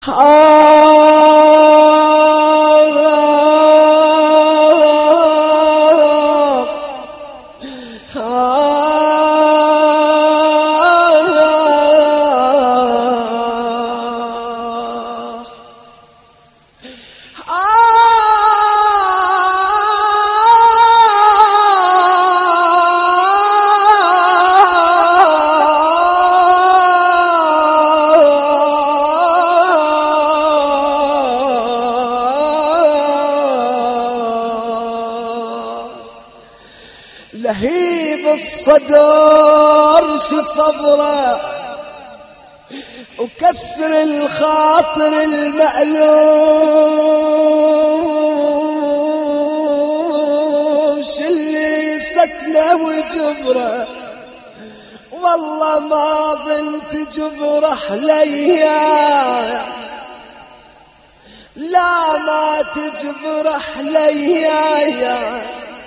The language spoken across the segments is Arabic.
لهيب الصدر شصبره وكسر الخاطر المألوم شلي سكنه وجبره والله ما ظنت جبره ليا لا ما تجبره ليا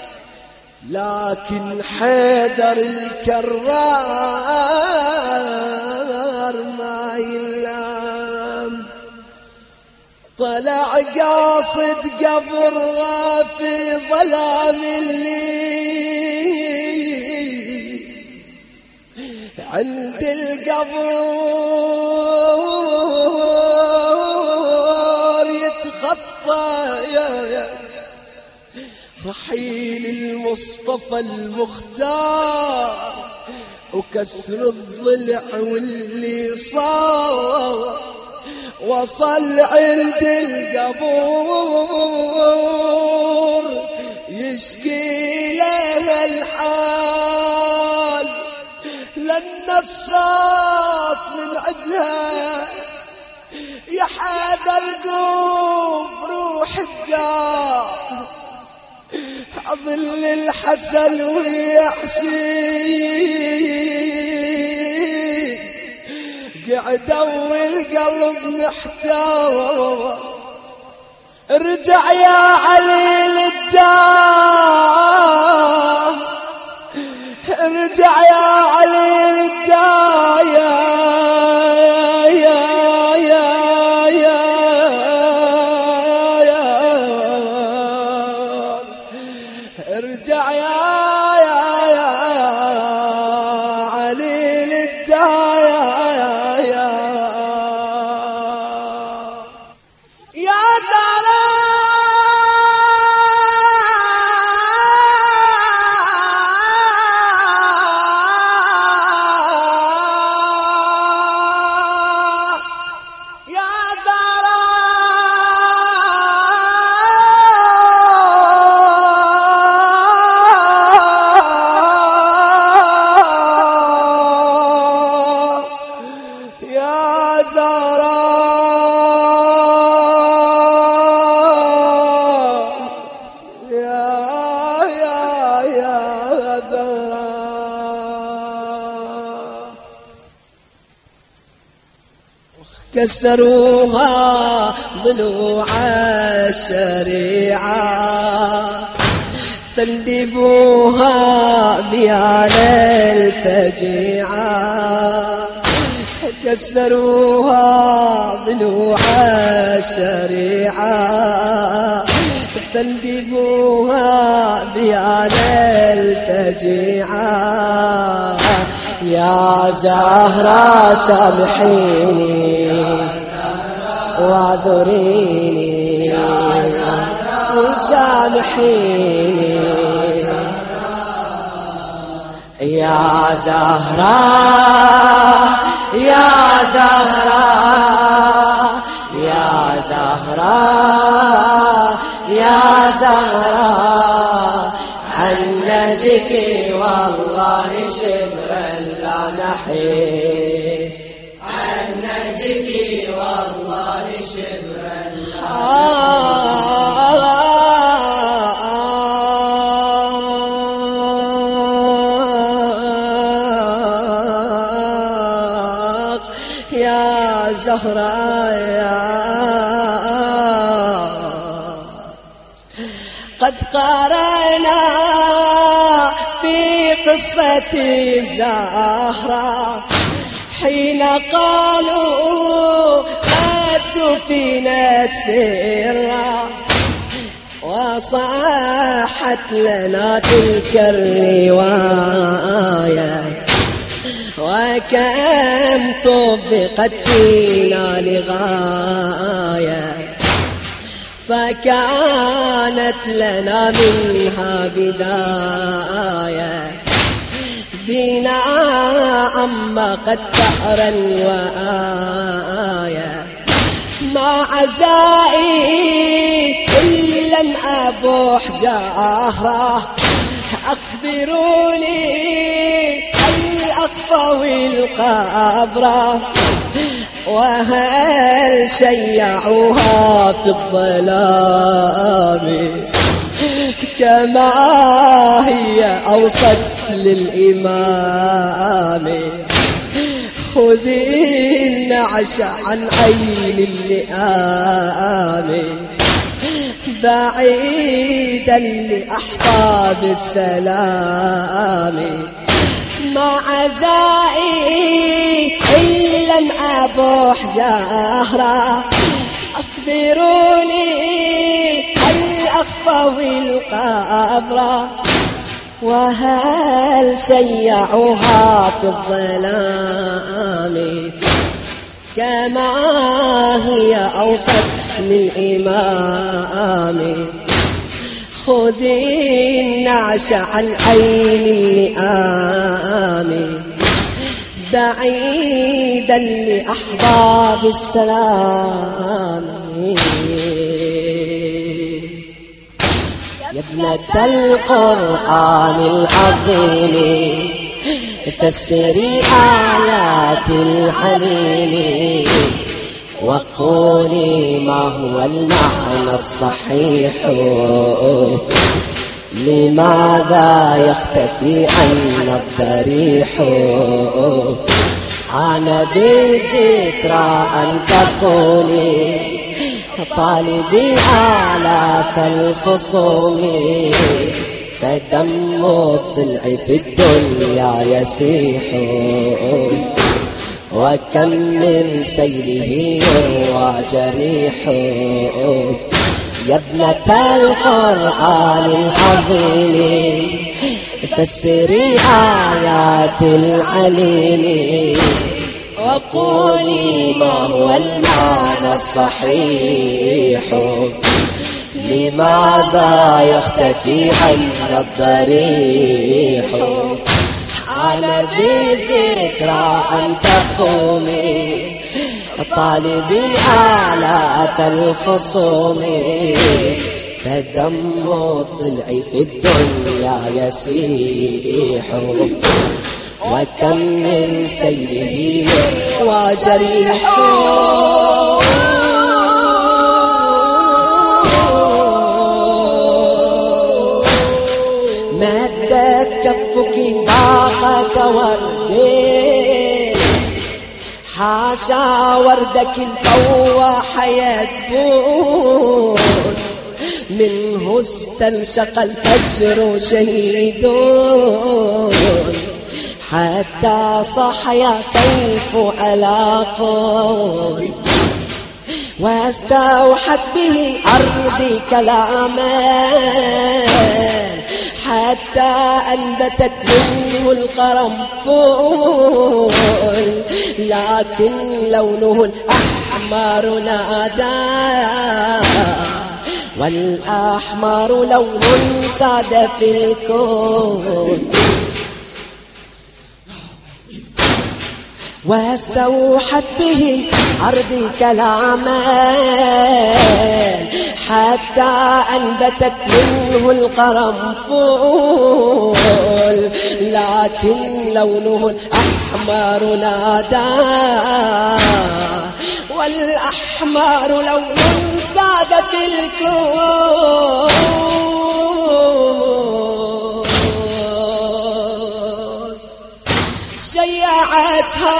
لكن حيدر الكرار ما يلام طلع قاصد قبر في ظلام الليل عند القبر يتخطى رحيل المصطفى المختار وكسر الضلع واللي صار وصل عند القبور يشكي له الحال لأن الصوت من عدها يا حيدر قوم روح الدار أظل الحسن ويحسين قعدوا والقلب محتار ارجع يا علي للدار ارجع يا علي للدار ارجع يا علي للدار يا زهراء كسروها ضلوع الشريعة تندبوها بيان الفجيعة كسروها ضلوع الشريعة تندبوها بيان الفجيعة يا زهرة سامحيني واعذريني وسامحيني يا زهرة يا زهرة يا زهرة يا زهرة عنجك والله شبرا لا نحيد عنجك والله شبرا يا زهراء قد قرأنا في قصة الزهراء حين قالوا فينا تسرى، وصاحت لنا تلك الرواية، وكم طبقت فينا لغاية، فكانت لنا منها بداية، بنا عمقت ثأرا وآية، ما عزائي إن لم أبوح جاهرة، أخبروني الأخفى والقبرة، وهل شيعوها في الظلام كما هي أوصت للإمام، خذي النعش عن عين اللئام، بعيدا لأحباب السلام، ما عزائي إن لم أبوح جاهرة، أخبروني الأخفى والقبرة، وهل شيعوها في الظلام كما هي أوصت للإمام، خذي النعش عن عين اللئام، بعيدا لأحباب السلام. يا ابنة القرآن العظيم فسري آيات الحليم، وقولي ما هو المعنى الصحيح، لماذا يختفي عنا الضريح، أنا بالذكرى أن تقولي طالبي آلاف الخصوم، فدم الضلع في الدنيا يسيح، وكم من سيله يروى جريح، يا ابنة القرآن العظيم فسري آيات العليم، وقولي ما هو المعنى الصحيح، لماذا يختفي عنا الضريح، أنا بالذكرى أن تقومي طالبي آلاف الخصوم، فدم الضلع في الدنيا يسيح، وكم من سيله وجريح، مدت كفك باقة وردين، حاشا وردك الفواح يدبون، منه استنشق الفجر شهيدون، حتى صح يا سيف ألاقون، واستوحت به الأرض كلاما، حتى أنبتت منه القرنفل، لكن لونه الأحمر نادى، والأحمر لون ساد في الكون، واستوحت به الأرض كلاما، حتى أنبتت منه القرنفل، لكن لونه الأحمر نادى، والأحمر لون ساد في الكون، شيعتها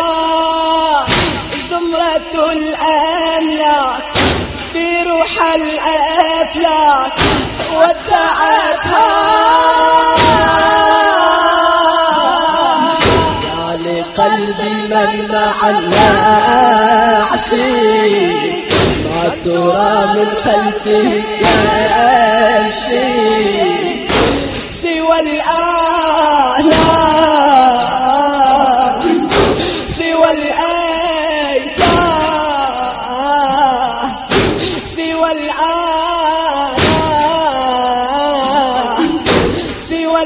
زمرة الأملاك بروح الأفلاك، ودعتها يا لقلبي من مع الوحشي، يرى من خلفه يمشي سوى الآلام سوى الأيتام سوى الآلام سوى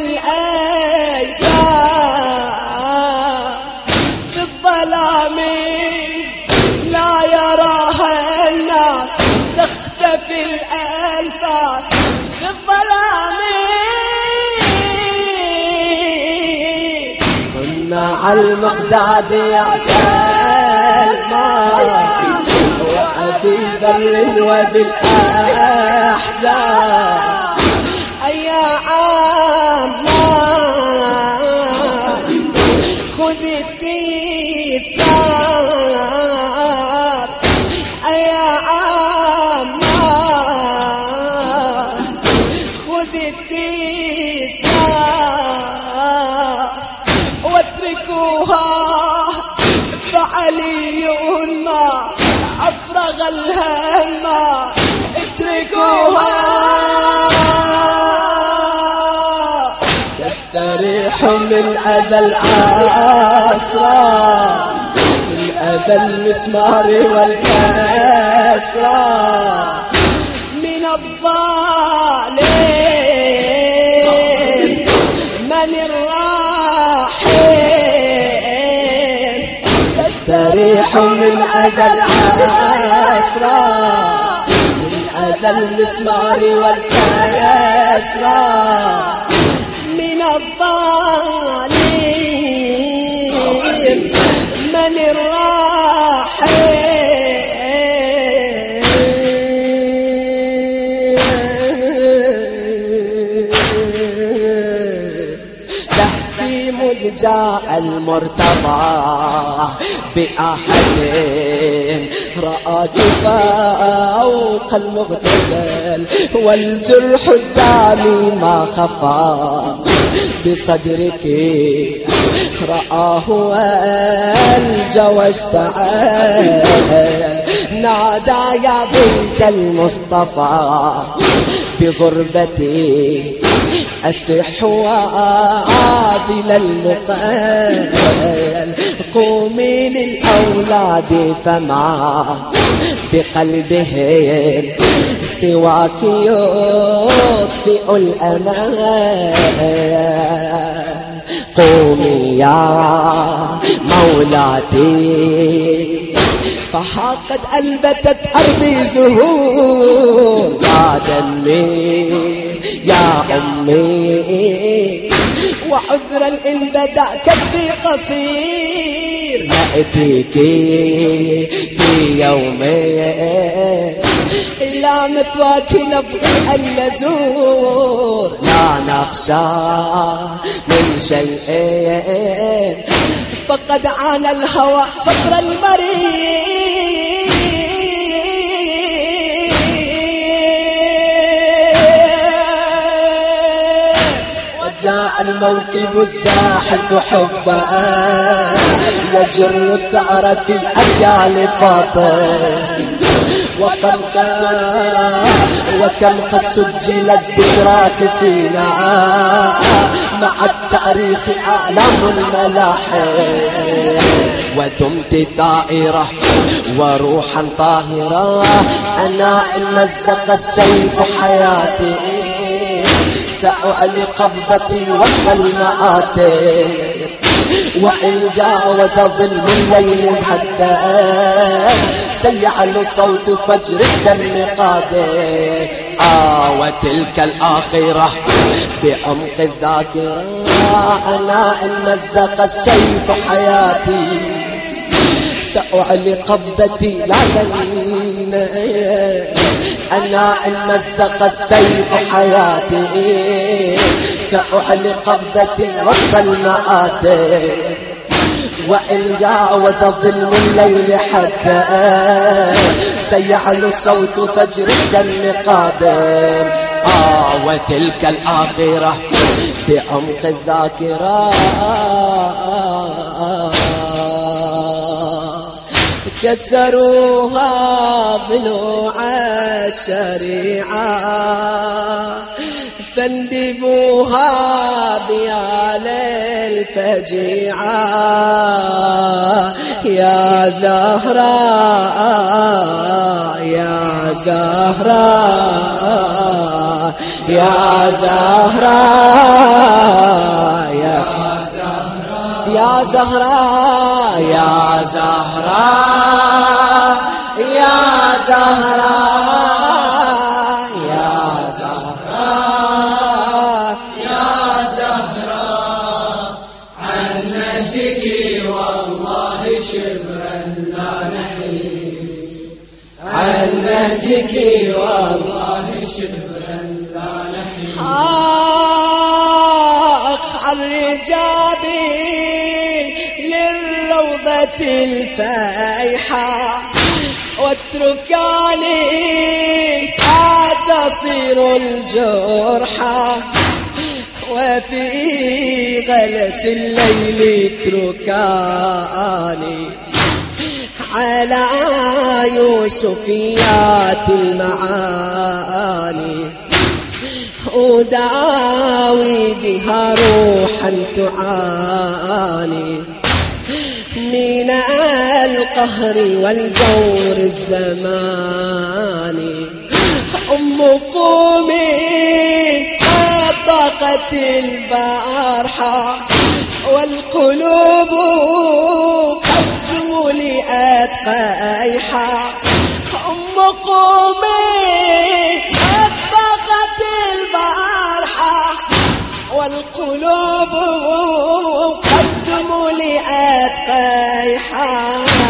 الأيتام في الظلام لا يراها الناس تختفي الأنفاس في الظلام مع المقداد يا سلمان وأبي ذر وبالأحزان أيا عمان خذ التيثار أيا عمان خذ التيثار واتركوها فعلي ما أفرغ الهم اتركوها تستريح من أذى الأسرى من أذى المسمار والكسرى من الظالم من الراحم تستريح من أذى الأسرى من أذى المسمار والكسرى من الظالم من الراحم مذ جاء المرتضى بأحد رأى فوق المغتسل والجرح الدامي ما خفى بصدرك رآه والجوى اشتعل نادى يا بنت المصطفى بغربتي أسح وآبل المقال قومي للأولاد فمع بقلبهم سواك يطفئ الأمان قومي يا مولاتي فحاقت أنبتت أرضي زهور يا دمي يا أمي وعذرا إن بدأ كفي قصير نأتيك في يومين إلا مثواك نبغي أن نزور لا نخشى من شيء فقد عانى الهوى صدر المريض وجاء الموكب الزاحف حبا يجر الثأر في الأجيال فاطر وكم قد سجل الذكرات فينا مع التاريخ آلام الملاحم ودمت ثائرة وروحا طاهرة أنا إن مزق السيف حياتي سأعلي قبضتي وقت المآتي وإن جاوز ظلم الليل حتى سيعلو صوت فجر الدم قادر وتلك الآخرة بعمق الذاكرة أنا إن مزق السيف حياتي سأعلي قبضتي لا لن أنا إن مزق السيف حياتي سأعلي قبضتي رد المآتي وإن جاوز ظلم الليل حتى سيعلو صوت فجر الدم قادم وتلك الآخرة بعمق الذاكرة كسروها ضلوع الشريعة فاندبوها بيال الفجيعة يا زهراء يا زهراء يا زهراء يا زهراء يا زهراء يا زهراء يا زهراء يا زهراء عنتك والله شبرا لا نحيد عنتك والله شبرا لا نحيد الرجابي للروضة الفايحة واتركاني أتصير الجرحى وفي غلس الليل اتركاني على يوسفيات المعاني أداوي بها روحا تعاني من القهر والجور الزماني أم قومي طاقت البارحة والقلوب قد ملئت قيحة أم قومي طاقت البارحة والقلوب قد ملئت قيحة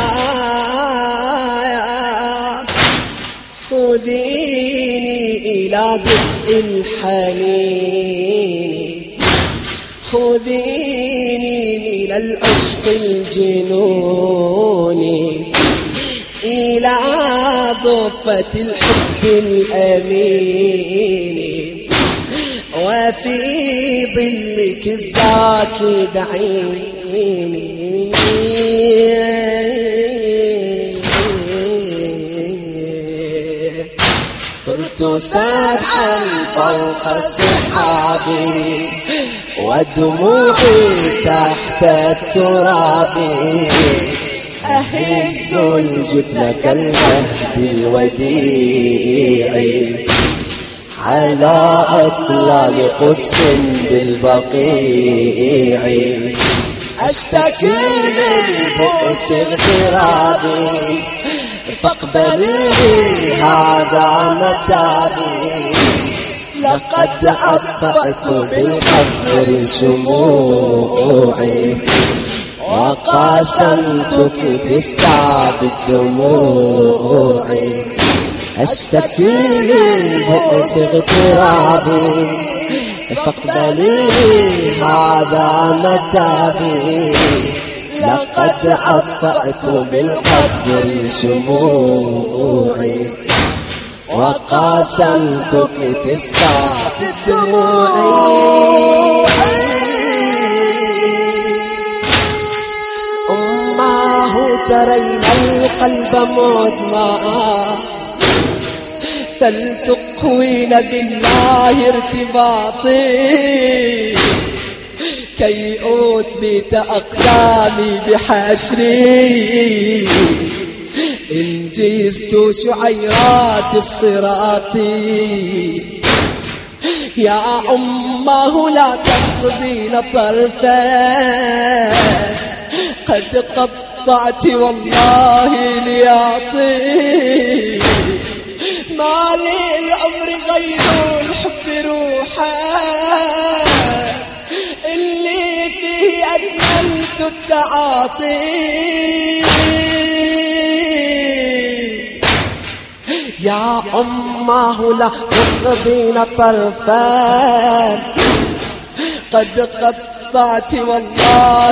خذيني إلى دفء الحنين خذيني من العشق الجنوني إلى ضفة الحب الأمين وفي ظلك الزاكي دعيني صرت سابحا فوق سحابي ودموعي تحت التراب أهز الجفن كالمهد الوديع على أطلال قدس بالبقيع أشتكي من بؤس اغترابي فاقبلي هذا متابي لقد أطفأت بالقبر شموعي وقاسمتك تستعب الدموع أشتكي من بؤس اغترابي فاقبلي هذا متابي لقد أطفأت بالقبر شموعي وقاسمتك تسقى في الدموع أماه ترين القلب مضمعا فلتقوين بالله ارتباطي كي أثبت أقدامي بحشري إن جزت شعيرات الصراط يا أماه لا تقضين طرفا قد قطعت والله ليعطي ما للعمر غير الحب روحا اللي فيه أكملت التعاطي يا أماه لا تقضين طرفا قد قطعت والله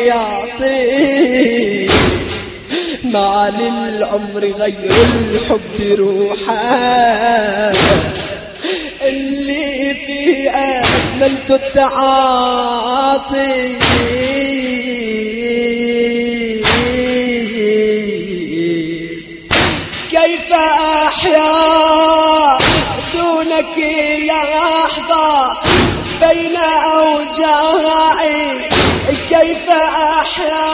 ليعطي ما للعمر غير الحب روحا اللي فيه أكملت التعاطي أحيا دونك لحظة بين أوجاعي كيف أحيا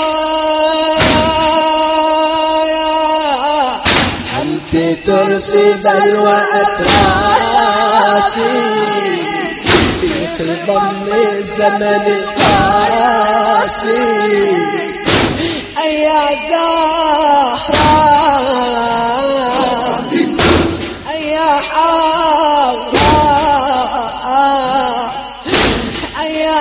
أنت ترسي بلوى أتراسي في خضم الزمن القاسي يا زهراء يا حوراء يا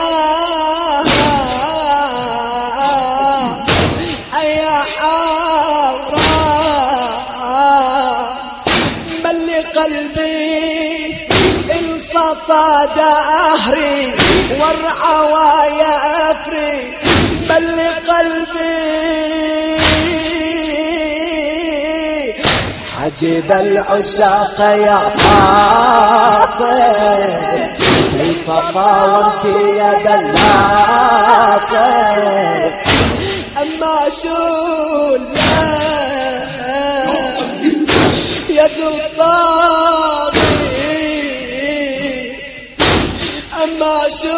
زهراء يا حوراء ملي قلبي انسطى دهري والرعوى يفري ملي قلبي عجب العشاق يا فاطم كيف قاومت يا دلاطم أما شو يد الطاغي أما شو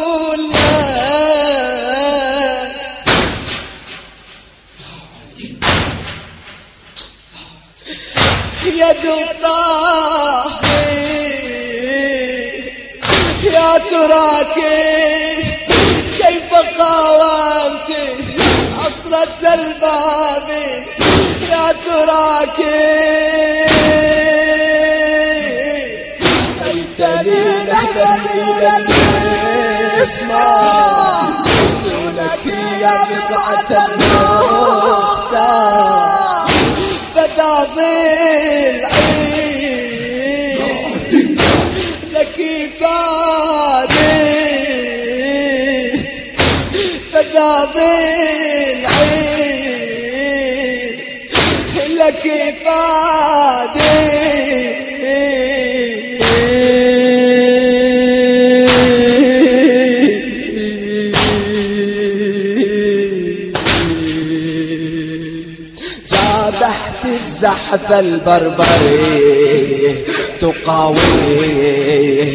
يد الطاغي يا تراك كيف قاومت أصلت الباب يا تراك ليتني نهبني للاسماء دونك يا بضعة المختار فتعظيم العين لك فادي فتعظيم العين لك فادي الزحف البربري تقاومي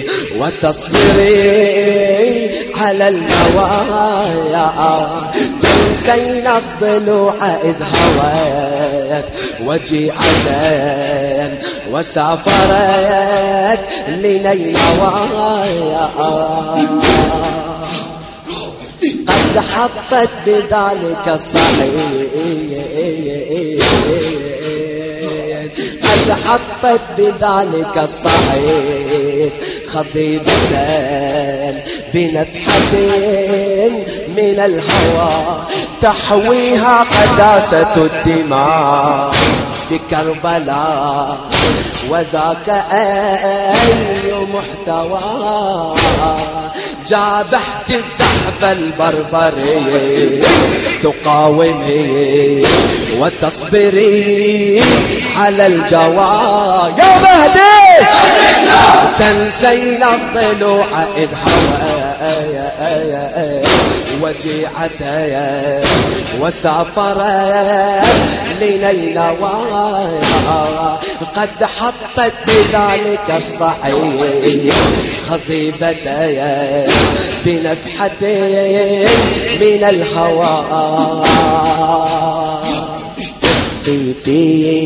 وتصبري على النوايا تنسين الضلوع إذ هوت وجيعة وسافرت لنينوايا قد حطت بذلك الصعيد قد حطت بذلك الصعيد خضيبة بنفحة من الهوى تحويها قداسة الدماء بكربلاء وذاك أي محتوى جابحت الزحف البربري تقاومي وتصبري على الجوى يا مهدي تنسين الضلوع إذ هوى وجيعة وسافرت لنينوى قد حطت بذلك الصعيد خضيبة بنفحة من الهوى في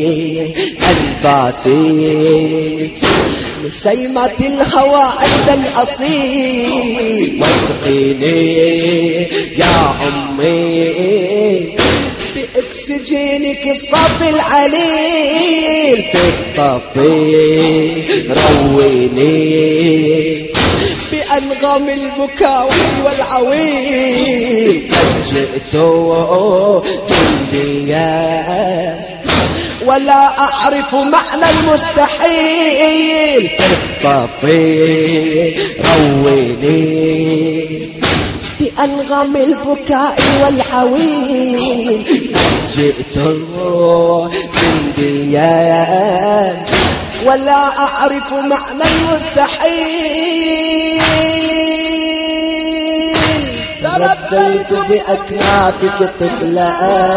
أنفاسي نسيمة الهوى عند الأصيل واسقيني يا أمي بأكسجينك الصف العليل في الطفي رويني بأنغام البكاء والعويل قد جئت جنديا ولا أعرف معنى المستحيل في الطفي رويني بأنغام البكاء والعويل جئت جنديا ولا أعرف معنى المستحيل تربيت بأكنافك طفلا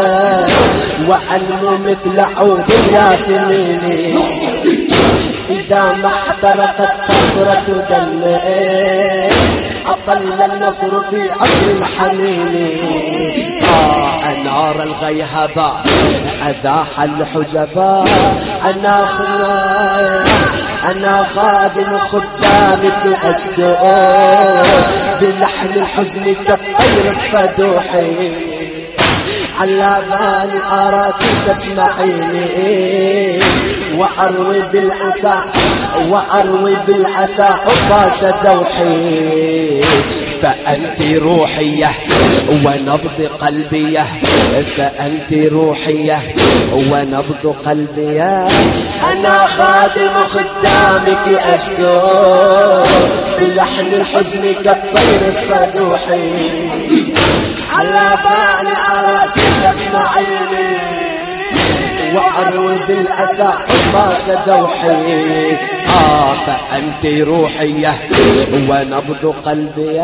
وأنمو مثل عود الياسمين إذا ما احترقت قطرة دمي أطل النصر في عصر الحنين أنار الغيهباء أزاح الحجباء أنا خادم خدامك أشدو بلحن الحزن كالطير الصدوحي على بالي أراك تسمعيني وأروي بالعسى عطاش دوحي فأنت روحية ونبض قلبي فأنت روحية ونبض قلبي أنا خادم خدامك أشدو بلحن الحزن كالطير الصدوحي على بالي أراك تسمعيني وأروي بالأسى عطاش دوحي فأنت روحية ونبض قلبي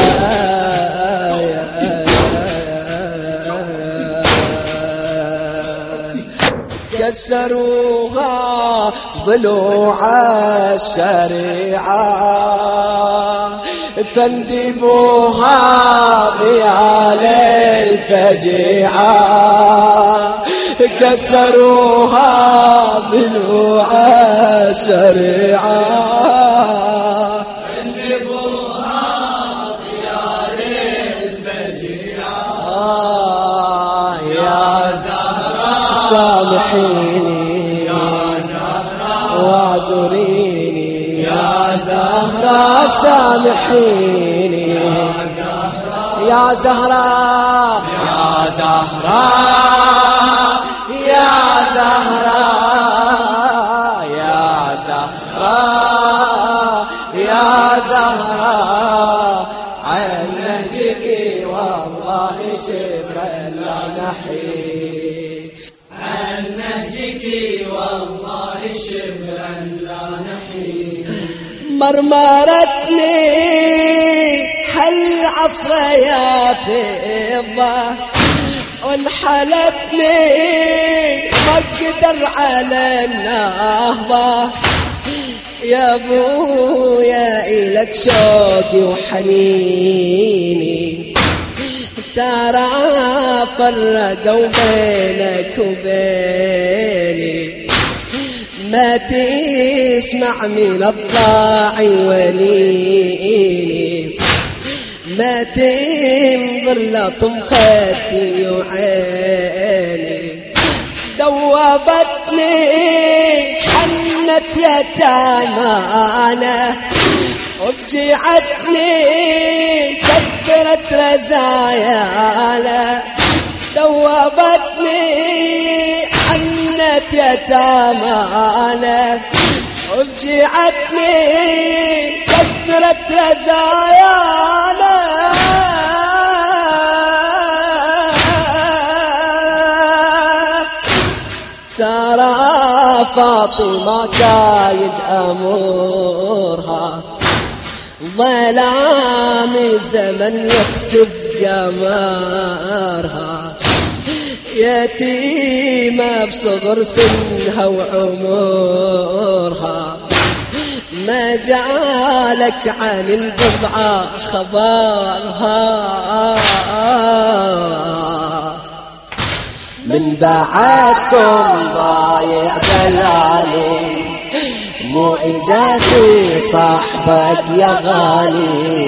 كسروها ضلوع الشريعة فاندبوها ريال الفجيعة كسروها ضلوع الشريعة فاندبوها ريال الفجيعة يا زهراء سامحيني يا زهراء واعذريني يا زهراء سامحيني يا زهراء يا زهراء يا زهراء يا زهراء يا زهراء عن نهجك والله شبرا لا نحيد عن نهجك والله شبرا لا نحيد مرمرتني هالعصر يا فضة وانحلتني ما اقدر على النهضة يا ابويا إلك شوقي وحنيني ترى فرقوا بينك وبيني ما تسمع من الضاعي وليني ما تنظر لطم خدي وعيني دوبتني حنت يتامانا وفجعتني كثرت رزايانا دوبتني حنت يتامانا وفجعتني كثرت رزايانا ترى فاطمة كايد أمورها ظلام زمن يخسف قمرها يتيمة بصغر سنها وعمرها ما جعلك عن البضعة خبرها من بعدكم ضايع دلالي مو إجازي صاحبك يا غالي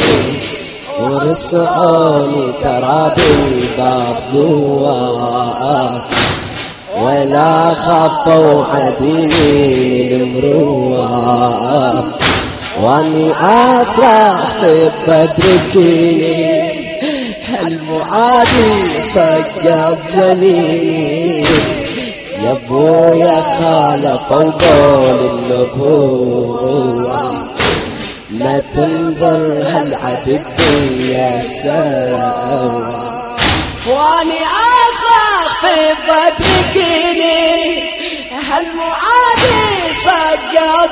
ورسعوني ترى بالباب جوا ولا خافوا عديني المروة واني أصرخ في تدركيني هالمعادي سقط جنيني يا ابويا خالفوا قول النبوة ما تنظر هالعبد يا سوا واني أصرخ في تدركيني هالمعادي سقط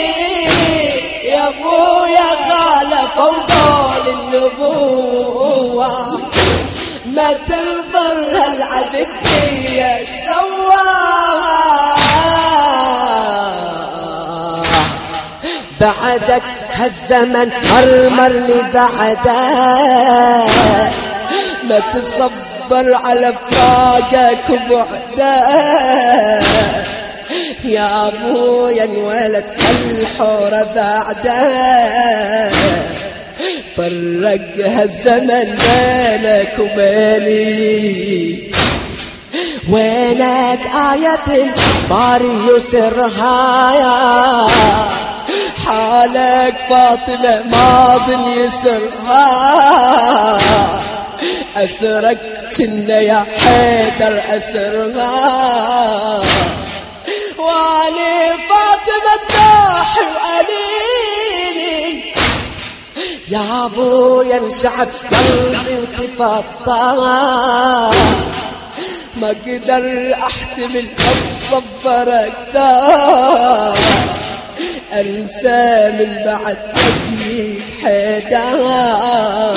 جنيني يا ابويا خالفوا قول النبوة بعد الدنيا سواها بعدك هالزمن مرمرني بعده ما تصبر على فراقك وبعده يا ابويا انولد الحورة بعده فرق هالزمن بينك وبيني وينك آية الباري يسرها يا حالك فاطمة ماض يسرها أسرك كنا يا حيدر أسرها واني فاطمة الداحي وأنيني يا ابويا انشعب قلبي وتفطر ما قدر احتمل اتصبر اقدر انسى من بعد تجيك حيدر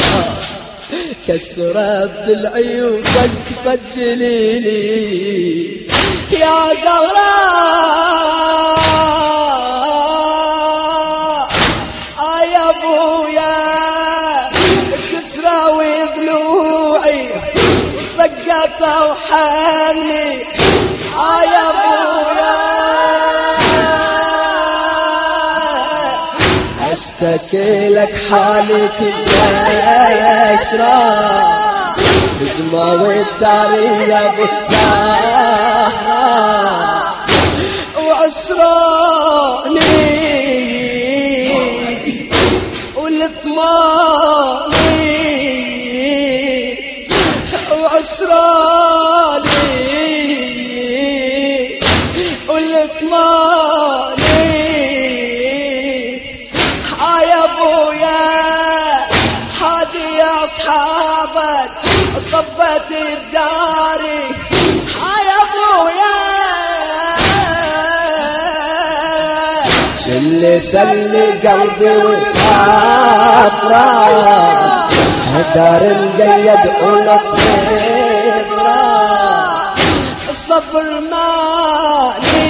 كسرت ضلعي وصدفت جليلي يا زهراء يا ابويا كسراوي ضلوعي وسقطه وحامني يا ابويا اشتكي لك حالتي العشرة نجمة والدار يا ابو زهرة وعسراني والطماني وعسراني والطماني يا ابويا حادي يا اصحابك طبت الداري يا ابويا شل قلبي وصابرة هدار مقيد ولطيرة الصبر مالي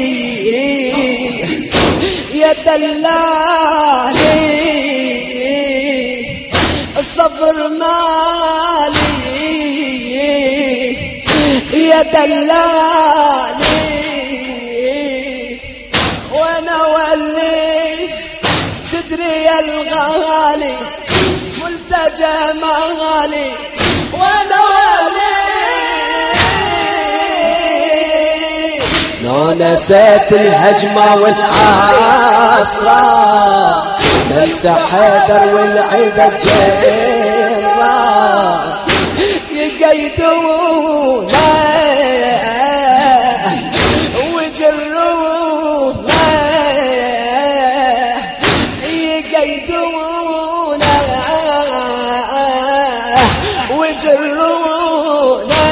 يا دلالي الصبر مالي يا دلالي وانا ولي تدري يا الغالي ملتجى مالي وانا ولي لو نسيت الهجمة والعصرة ننسى حيدر والعيدة الجيرة يقيدونا وجرونا يقيدونا وجرونا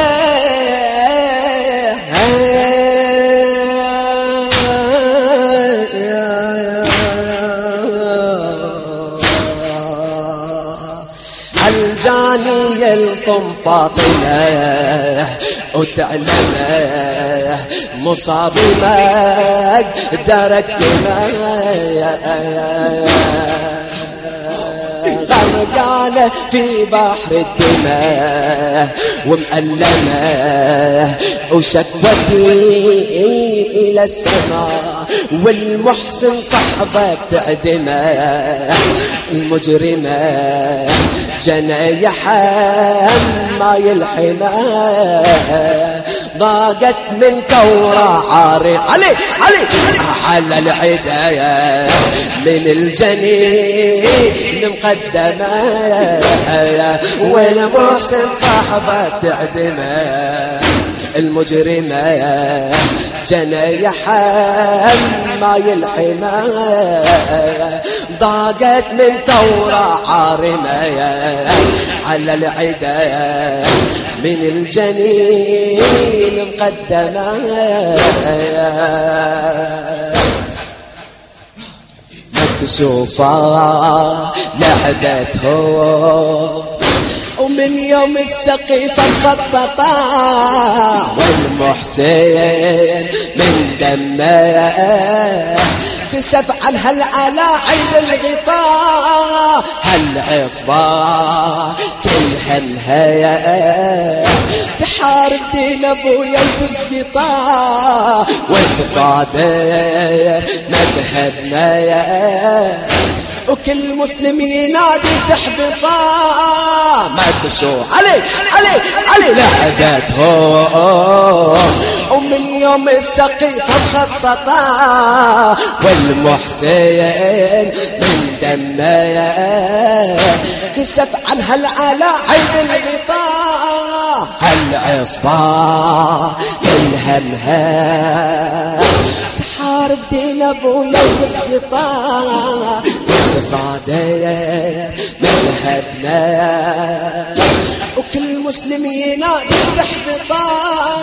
الجاني يلطم فاطمة وتعلمه مصابي ما قدرك غرقانة في بحر الدماء ومألمة وشكوتي إلى السماء والمحسن صحبك تعدمه المجرمة جنايحها ما يلحمها ضاقت من ثورة عاري علي على العداية من الجنين مقدمة والمحسن صاحبك تعدمه المجرمة جنايحها ما يلحمها ضاقت من ثورة عارمة على العداية من الجنين مقدمة مكشوفة لعبته ومن من يوم السقيفة مخططة والمحسن من دمه كشف عنها العلاعب الغطاء هالعصبة كلها انهيا تحارب دين ابويا وتثبطا وتصادر مذهبنا وكل مسلم ينادي تحبطا ما تشوف علي علي علي لعبتهم ومن يوم السقيفة مخططا والمحسن من دمه كشف عنها العلاعب الغطاء هالعصبة الهمها تحارب دين ابويا وتثبطا وتصادر مذهبنا وكل مسلم ينادي تحبطا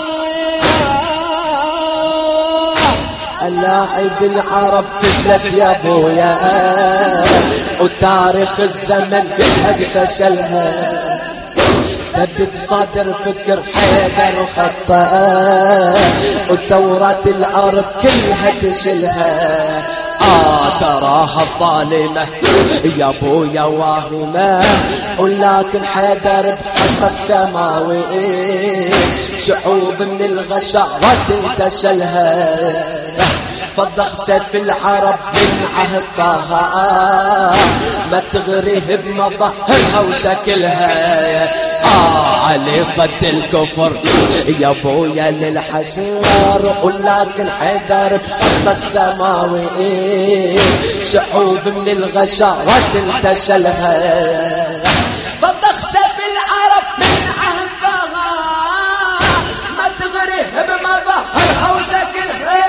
اللاعب العرب تشلت يا ابويا وتاريخ الزمن يشهد فشلها ثبت صدر فكر حيدر وخطأ وثورات الأرض كلها تشلها تراها الظالمة يا ابويا واهمة ولكن حيدر بحق السماوي شعوب من الغشاوات انتشلها فضخ سيف العرب من عهد طه ما تغريه بمظهرها وشكلها علي صد الكفر يا ابويا للحشر ولكن حيدر بحق السماوي شعوب من الغشاوات انتشلها فضخ سيف العرب من عهد طه ما تغريه بمظهرها وشكلها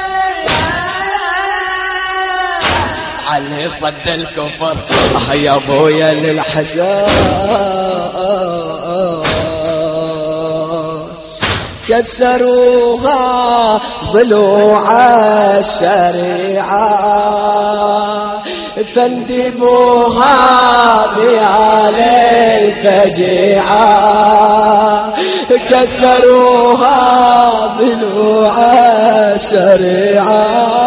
علي صد الكفر يا ابويا للحشر كسروها ضلوع الشريعة فاندبوها بآل الفجيعة كسروها ضلوع الشريعة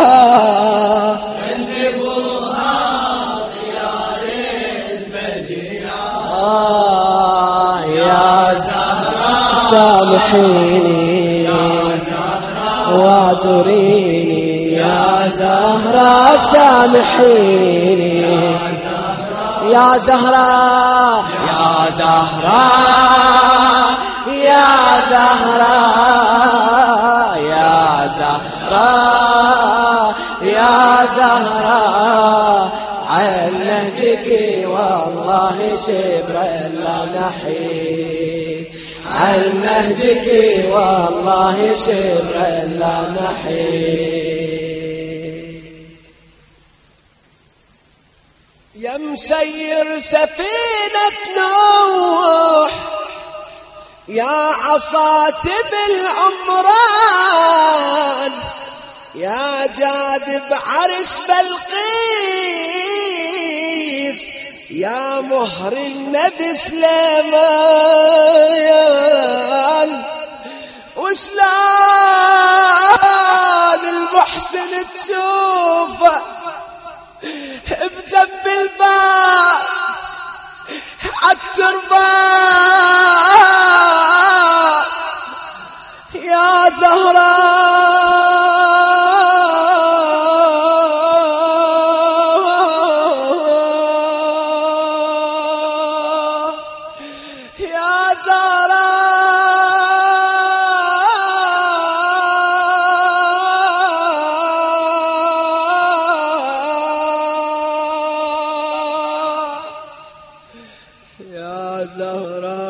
سامحيني واعذريني يا زهراء سامحيني يا زهراء يا زهراء يا زهراء يا زهراء يا زهراء عن نهجك والله شبر لا نحيد عن نهجك والله شبر لا نحيد يا مسير سفينة نوح يا عصاتب العمران يا جاذب عرش بلقيس يا مهر النبي سليمان وشلون المحسن تشوفه بجنب الباب عالتربان يا زهراء يا زهراء